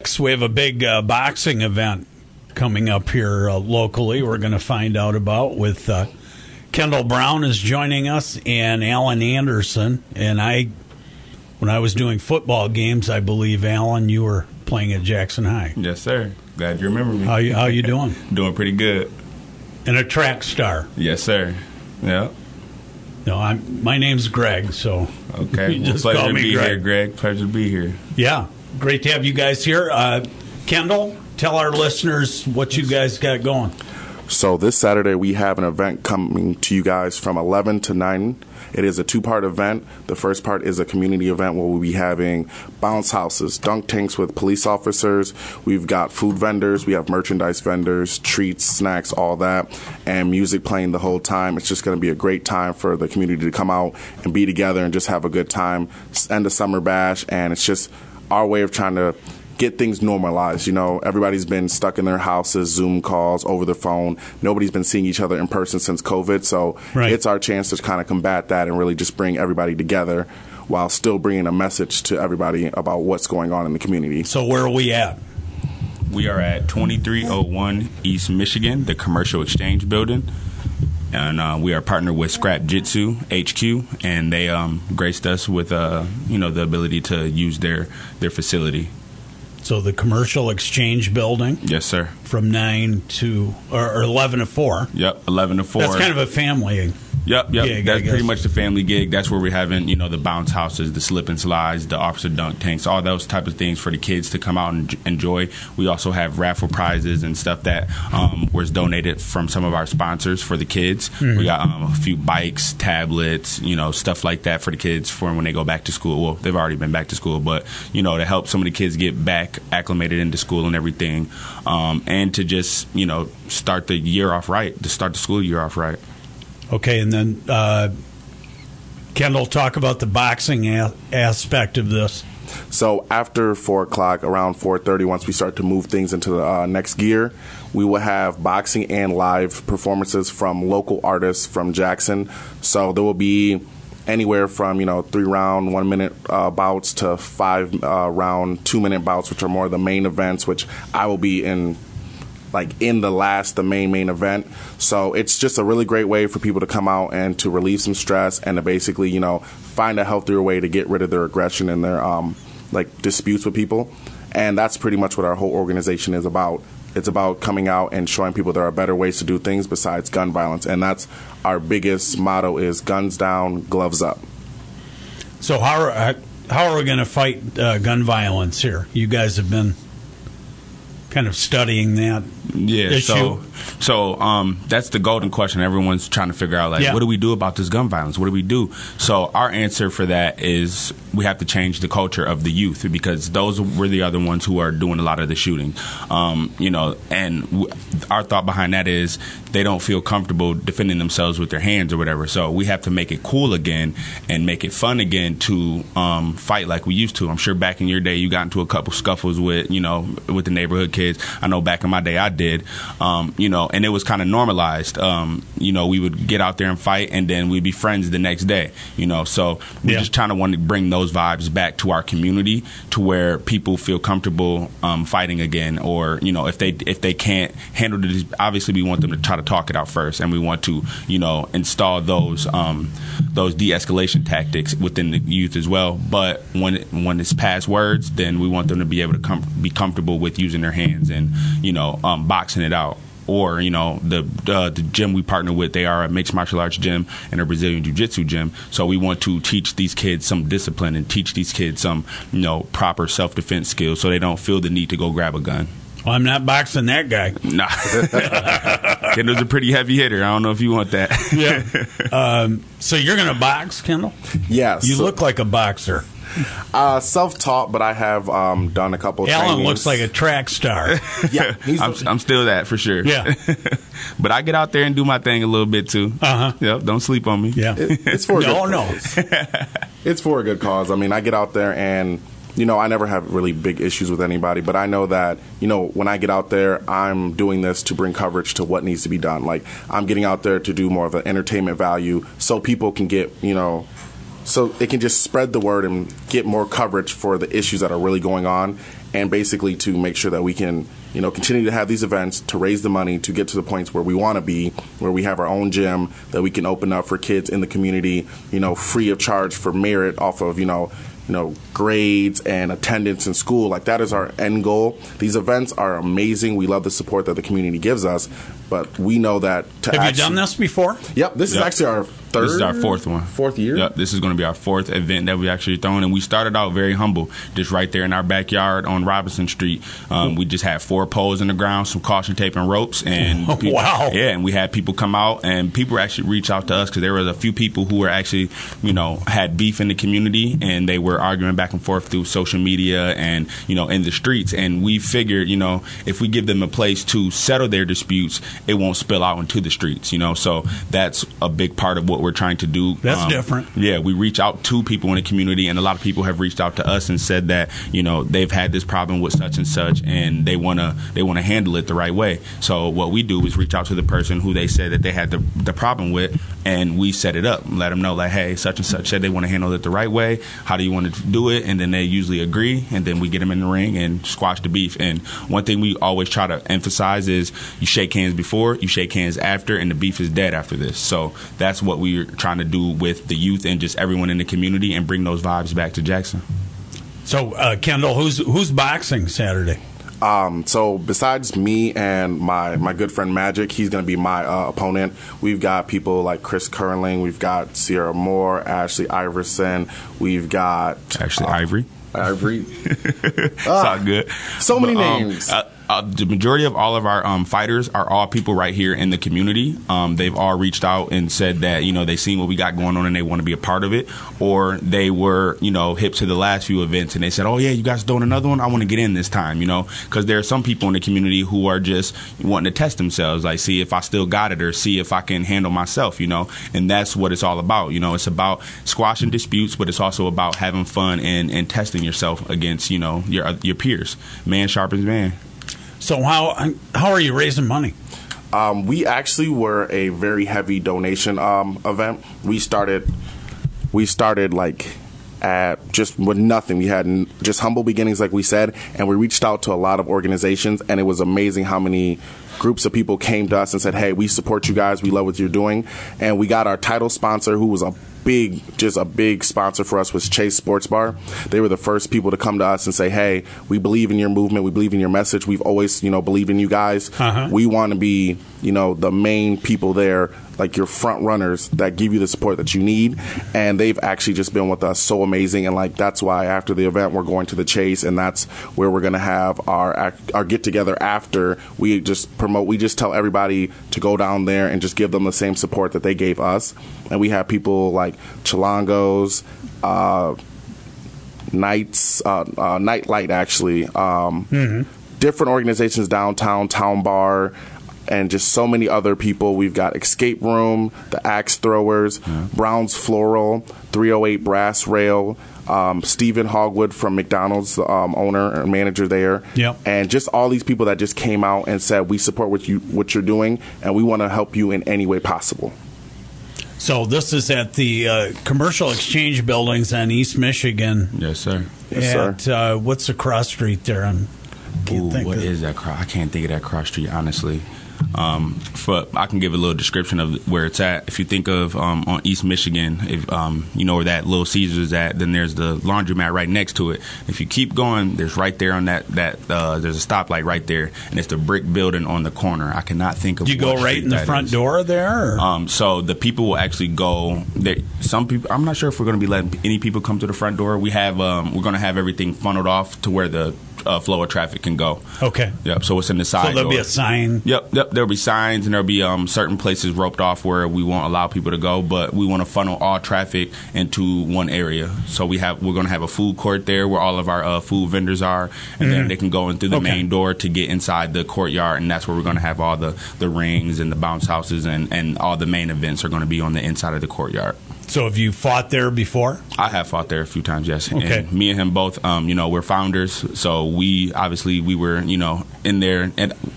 6, we have a big boxing event coming up here locally. We're going to find out about with Kendall Brown is joining us and Alan Anderson. And when I was doing football games, I believe, Alan, you were playing at Jackson High. Yes, sir. Glad you remember me. How you doing? Doing pretty good. And a track star. Yes, sir. Yeah. No, my name's Greg, so okay. you just pleasure call to me be Greg. here, Greg. Pleasure to be here. Yeah, great to have you guys here. Kendall, tell our listeners what you guys got going. So this Saturday we have an event coming to you guys from 11 to 9. It is a 2-part event. The first part is a community event where we'll be having bounce houses, dunk tanks with police officers. We've got food vendors. We have merchandise vendors, treats, snacks, all that, and music playing the whole time. It's just going to be a great time for the community to come out and be together and just have a good time. End of summer bash, and it's just our way of trying to get things normalized. You know, everybody's been stuck in their houses, Zoom calls, over the phone. Nobody's been seeing each other in person since COVID. So It's our chance to kind of combat that and really just bring everybody together while still bringing a message to everybody about what's going on in the community. So where are we at? We are at 2301 East Michigan, the Commercial Exchange Building. And we are partnered with Scrap Jitsu HQ, and they graced us with the ability to use their facility. So the Commercial Exchange Building. Yes, sir. From 9 to or 11 to 4. Yep, 11 to 4. That's kind of a family. Yep. Gig, That's pretty much the family gig. That's where we're having, the bounce houses, the slip and slides, the officer dunk tanks, all those type of things for the kids to come out and enjoy. We also have raffle prizes and stuff that was donated from some of our sponsors for the kids. Mm-hmm. We got a few bikes, tablets, stuff like that for the kids for when they go back to school. Well, they've already been back to school, but, to help some of the kids get back acclimated into school and everything, and to just, start the year off right, to start the school year off right. Okay, and then Kendall, talk about the boxing aspect of this. So after 4 o'clock, around 4:30, once we start to move things into the next gear, we will have boxing and live performances from local artists from Jackson. So there will be anywhere from 3-round 1-minute bouts to 5-round 2-minute bouts, which are more the main events, which I will be in the main event. So it's just a really great way for people to come out and to relieve some stress and to basically, find a healthier way to get rid of their aggression and their disputes with people. And that's pretty much what our whole organization is about. It's about coming out and showing people there are better ways to do things besides gun violence. And that's our biggest motto is guns down, gloves up. So how are we going to fight gun violence here? You guys have been kind of studying that issue. So that's the golden question. Everyone's trying to figure out, what do we do about this gun violence? What do we do? So our answer for that is we have to change the culture of the youth, because those were the other ones who are doing a lot of the shooting. And our thought behind that is they don't feel comfortable defending themselves with their hands or whatever. So we have to make it cool again and make it fun again to fight like we used to. I'm sure back in your day you got into a couple scuffles with the neighborhood kids. I know back in my day I did. And it was kind of normalized. We would get out there and fight, and then we'd be friends the next day. So we just kind of want to bring those vibes back to our community, to where people feel comfortable fighting again. Or if they can't handle it, obviously we want them to try to talk it out first, and we want to install those de-escalation tactics within the youth as well. But when it's past words, then we want them to be able to be comfortable with using their hands and boxing it out. Or the gym we partner with, they are a mixed martial arts gym and a Brazilian jiu-jitsu gym. So we want to teach these kids some discipline and teach these kids some proper self-defense skills, so they don't feel the need to go grab a gun. Well, I'm not boxing that guy. Nah. Kendall's a pretty heavy hitter. I don't know if you want that. Yeah. So you're going to box, Kendall? Yes. You look like a boxer. Self-taught, but I have done a couple of Alan trainings. looks like a track star. Yeah, I'm still that for sure. Yeah. But I get out there and do my thing a little bit too. Yep, don't sleep on me. Yeah. It's for a good cause. It's for a good cause. I mean, I get out there and I never have really big issues with anybody, but I know that, when I get out there, I'm doing this to bring coverage to what needs to be done. Like, I'm getting out there to do more of an entertainment value so people can get, so it can just spread the word and get more coverage for the issues that are really going on. and basically to make sure that we can, continue to have these events to raise the money to get to the points where we want to be, where we have our own gym that we can open up for kids in the community, free of charge for merit off of, grades and attendance in school. Like, that is our end goal. These events are amazing. We love the support that the community gives us, but we know that Have you done this before? Yep. This is actually our third. This is our fourth one. Fourth year? Yep. This is going to be our fourth event that we actually thrown. And we started out very humble, just right there in our backyard on Robinson Street. We just had 4 poles in the ground, some caution tape and ropes. And people, wow. Yeah, and we had people come out, and people actually reach out to us because there was a few people who were actually, had beef in the community, and they were arguing back and forth through social media and, in the streets. And we figured, if we give them a place to settle their disputes, it won't spill out into the streets, So that's a big part of what we're trying to do. That's different. Yeah, we reach out to people in the community, and a lot of people have reached out to us and said that, they've had this problem with such and such, and they want to handle it the right way. So what we do is reach out to the person who they said that they had the problem with, and we set it up and let them know, like, hey, such and such said they want to handle it the right way. How do you want to do it? And then they usually agree, and then we get them in the ring and squash the beef. And one thing we always try to emphasize is you shake hands before, you shake hands after, and the beef is dead after this. So that's what we're trying to do with the youth and just everyone in the community, and bring those vibes back to Jackson. So, Kendall, who's boxing Saturday? So besides me and my good friend Magic, he's going to be my opponent. We've got people like Chris Curling, we've got Sierra Moore, Ashley Iverson, we've got Ashley Ivory. It's all good. So many names. The majority of all of our fighters are all people right here in the community. They've all reached out and said that, they've seen what we got going on and they want to be a part of it. Or they were, hip to the last few events and they said, oh, yeah, you guys doing another one? I want to get in this time, because there are some people in the community who are just wanting to test themselves, like see if I still got it or see if I can handle myself, and that's what it's all about. It's about squashing disputes, but it's also about having fun and testing yourself against, your peers. Man sharpens man. So how are you raising money? We actually were a very heavy donation event. We started like at just with nothing. We had just humble beginnings, like we said, and we reached out to a lot of organizations, and it was amazing how many groups of people came to us and said, hey, we support you guys, we love what you're doing. And we got our title sponsor, who was a big sponsor for us, was Chase Sports Bar. They were the first people to come to us and say, hey, we believe in your movement, we believe in your message, we've always believed in you guys. We want to be the main people there, like your front runners that give you the support that you need. And they've actually just been with us so amazing, and like that's why after the event we're going to the Chase, and that's where we're going to have our get together after. We just tell everybody to go down there and just give them the same support that they gave us. And we have people like Chilangos, Nightlight, actually, different organizations downtown, Town Bar, and just so many other people. We've got Escape Room, the Axe Throwers, Brown's Floral, 308 Brass Rail, Stephen Hogwood from McDonald's, the owner and manager there. Yep. And just all these people that just came out and said, we support what you're doing, and we want to help you in any way possible. So this is at the Commercial Exchange Buildings on East Michigan. Yes, sir. Yes, sir. What's the cross street there? What is that cross? I can't think of that cross street, honestly. I can give a little description of where it's at. If you think of on East Michigan, if you know where that Little Caesars is at, then there's the laundromat right next to it. If you keep going, there's right there on that there's a stoplight right there, and it's the brick building on the corner. I cannot think of. Do you go right in the front door there? So the people will actually go there. Some people, I'm not sure if we're going to be letting any people come to the front door. We have we're going to have everything funneled off to where the flow of traffic can go. Okay. Yep. So it's in the side. So there'll door. be a sign. Yep. There'll be signs, and there'll be certain places roped off where we won't allow people to go, but we want to funnel all traffic into one area. So we're going to have a food court there where all of our food vendors are, and then they can go in through the main door to get inside the courtyard, and that's where we're going to have all the rings and the bounce houses, and all the main events are going to be on the inside of the courtyard. So have you fought there before? I have fought there a few times, yes. Okay. And me and him both, we're founders. So we were, in there. And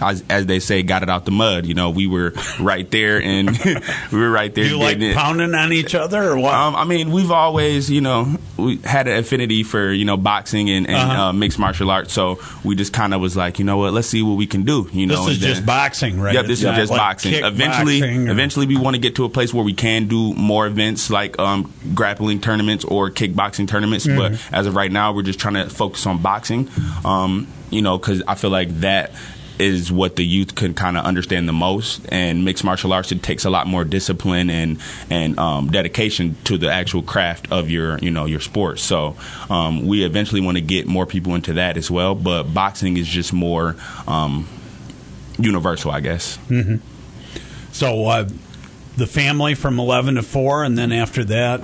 as they say, got it out the mud. We were right there, and we were right there. You like pounding on each other, or what? I mean, we've always, we had an affinity for, boxing and mixed martial arts. So we just kind of was like, you know what, let's see what we can do. This is just boxing, right? Yep, this is just boxing. Eventually, we want to get to a place where we can do more events like grappling tournaments or kickboxing tournaments. But as of right now, we're just trying to focus on boxing. Because I feel like that is what the youth can kind of understand the most. And mixed martial arts, it takes a lot more discipline and dedication to the actual craft of your sport. So we eventually want to get more people into that as well. But boxing is just more universal, I guess. Mm-hmm. So the family from 11 to 4, and then after that?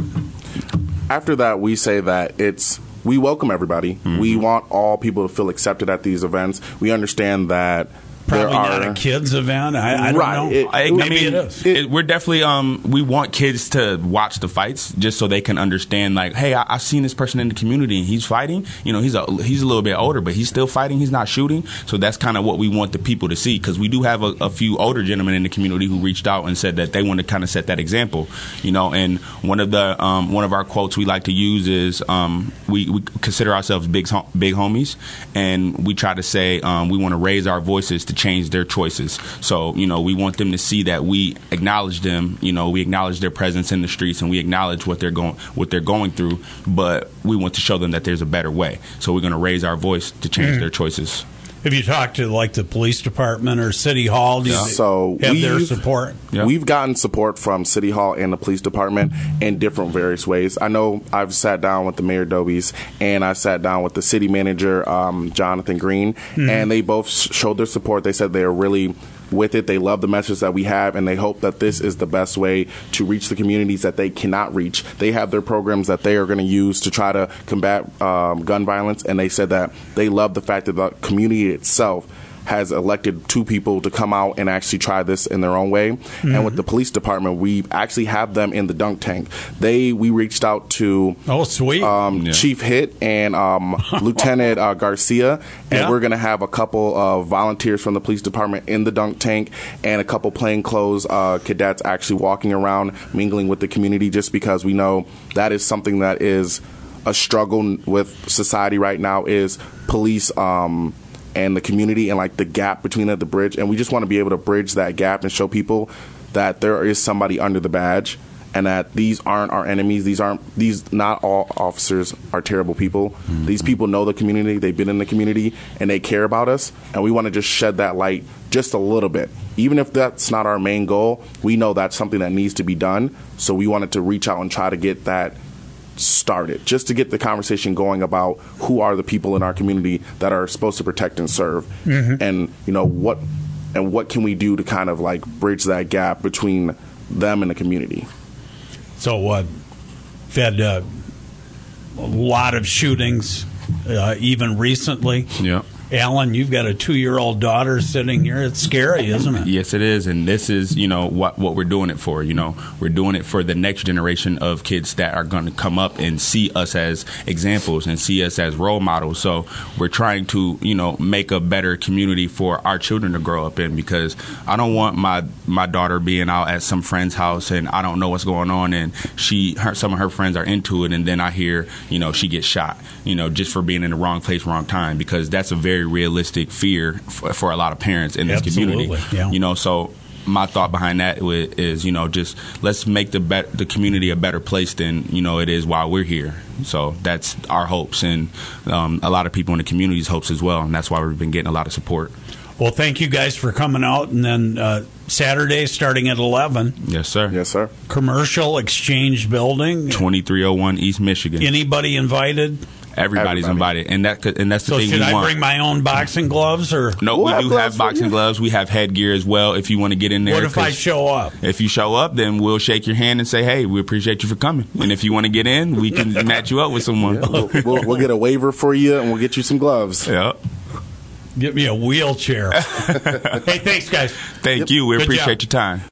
After that, we say that we welcome everybody. Mm-hmm. We want all people to feel accepted at these events. We understand that probably not a kids event. I don't know. Maybe it is. We're definitely we want kids to watch the fights just so they can understand. Like, hey, I've seen this person in the community and he's fighting. He's a little bit older, but he's still fighting. He's not shooting. So that's kind of what we want the people to see, because we do have a few older gentlemen in the community who reached out and said that they want to kind of set that example. And one of our quotes we like to use is we consider ourselves big homies, and we try to say we want to raise our voices to change their choices. So, we want them to see that we acknowledge them, we acknowledge their presence in the streets, and we acknowledge what they're going through, but we want to show them that there's a better way. So we're going to raise our voice to change their choices. Have you talked to the police department or City Hall? Do you have their support? Yeah. We've gotten support from City Hall and the police department in different various ways. I know I've sat down with the Mayor Dobies, and I sat down with the city manager, Jonathan Green, and they both showed their support. They said they're really with it. They love the message that we have, and they hope that this is the best way to reach the communities that they cannot reach. They have their programs that they are going to use to try to combat gun violence, and they said that they love the fact that the community itself has elected 2 people to come out and actually try this in their own way. Mm-hmm. And with the police department, we actually have them in the dunk tank. We reached out to Chief Hitt and Lieutenant Garcia, and we're going to have a couple of volunteers from the police department in the dunk tank and a couple plainclothes cadets actually walking around, mingling with the community, just because we know that is something that is a struggle with society right now, is police and the community, and the gap between the bridge. And we just want to be able to bridge that gap and show people that there is somebody under the badge, and that these aren't our enemies. Not all officers are terrible people. Mm-hmm. These people know the community, they've been in the community, and they care about us. And we want to just shed that light just a little bit. Even if that's not our main goal, we know that's something that needs to be done. So we wanted to reach out and try to get that started, just to get the conversation going about who are the people in our community that are supposed to protect and serve, and what can we do to kind of bridge that gap between them and the community. So we've had a lot of shootings, even recently. Yeah. Alan, you've got a 2-year-old daughter sitting here. It's scary, isn't it? Yes, it is. And this is, what we're doing it for. We're doing it for the next generation of kids that are going to come up and see us as examples and see us as role models. So we're trying to, make a better community for our children to grow up in, because I don't want my daughter being out at some friend's house and I don't know what's going on, and some of her friends are into it, and then I hear, she gets shot, just for being in the wrong place, wrong time, because that's a very realistic fear for a lot of parents in this community. Yeah. So my thought behind that is, just let's make the community a better place than it is while we're here. So that's our hopes, and a lot of people in the community's hopes as well, and that's why we've been getting a lot of support. Well, thank you guys for coming out, and then Saturday starting at 11. Yes, sir. Yes, sir. Commercial Exchange Building, 2301 East Michigan. Anybody invited? Everybody's invited, and that's the thing we want. So should I bring my own boxing gloves, or no? We do have boxing gloves. We have headgear as well. If you want to get in there, what if I show up? If you show up, then we'll shake your hand and say, "Hey, we appreciate you for coming." And if you want to get in, we can match you up with someone. Yeah, we'll get a waiver for you, and we'll get you some gloves. Yeah. Get me a wheelchair. Hey, thanks, guys. Thank you. We appreciate your time.